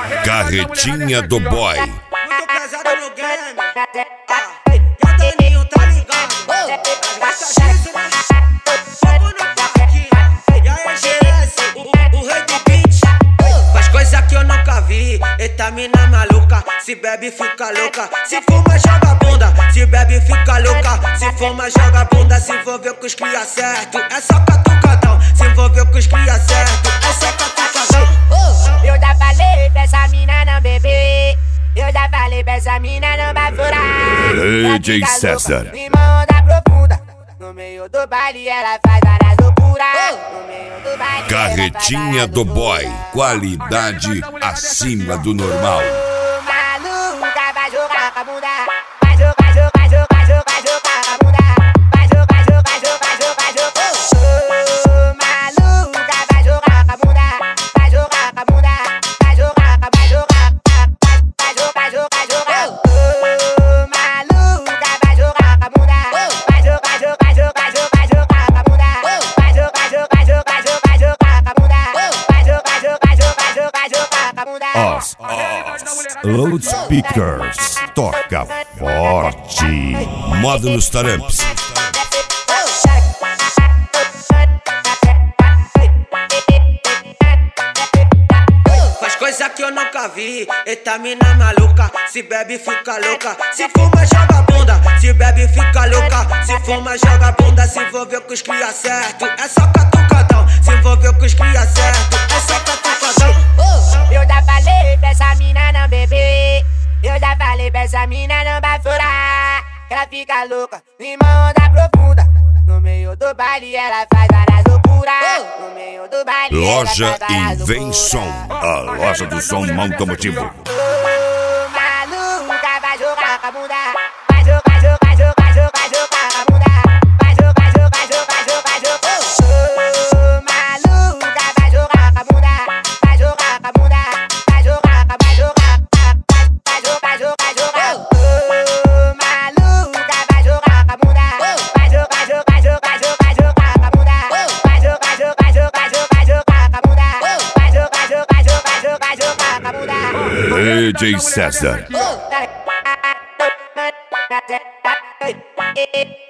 Carretinha do boy. Muito pesado no game. E a Daninho tá ligado. As gatas né? Vamos no parque. E aí, GS, o rei do beat. Faz coisa que eu nunca vi. Eita mina maluca. Se bebe, fica louca. Se fuma, joga bunda. Se bebe, fica louca. Se fuma, joga bunda. Se envolveu com os cria certo. É só catucadão. Se envolveu com os cria certo. É só catucadão. Eu já falei pra essa mina não beber. Eu já falei pra essa mina não bafurar. DJ César. Me manda profunda. No meio do baile ela faz várias loucuras. No meio do baile Carretinha do boy. Qualidade acima do normal. Maluca vai jogar com a bunda. Vai jogar, jogar, jogar, jogar, jogar com a bunda. Vai jogar, jogar, jogar, jogar, jogar. Maluca vai jogar com a bunda. Vai jogar com a bunda. Vai jogar, vai jogar. Vai jogar, jogar, jogar. Maluca vai jogar com a bunda. Vai jogar, jogar, jogar, jogar, jogar com a bunda. Vai jogar, jogar, jogar, jogar, jogar com a bunda. Vai jogar, jogar, jogar, jogar, jogar com a bunda. Loudspeakers. Toca forte. Módulos Taramps. Faz coisa que eu nunca vi. Eita mina maluca. Se bebe, fica louca. Se fuma, joga bunda. Se bebe, fica louca. Se fuma, joga bunda. Se envolveu com os cria certo. É só catucadão. Se envolveu com os cria certo. É só catucadão. Eu já falei pra essa mina não beber. Eu já falei pra essa mina não bafurar. Ela fica louca, me manda profunda. No meio do baile ela faz várias loucuras. No meio do baile Loja ela faz várias Invenção. loucuras. A loja do som automotivo. Maluca vai jogar com a bunda. Vai jogar, jogar, jogar, jogar, jogar com a bunda. Vai jogar, jogar, jogar, jogar, jogar. Maluca vai jogar com a bunda. Vai jogar com a bunda. Vai jogar, vai jogar. Vai jogar, jogar, jogar. Maluca vai jogar com a bunda. Vai jogar, jogar, jogar, jogar, jogar com a bunda. Vai jogar, jogar, jogar, jogar, jogar com a bunda. Vai jogar, jogar, jogar, jogar, jogar com a bunda. DJ César. Oh,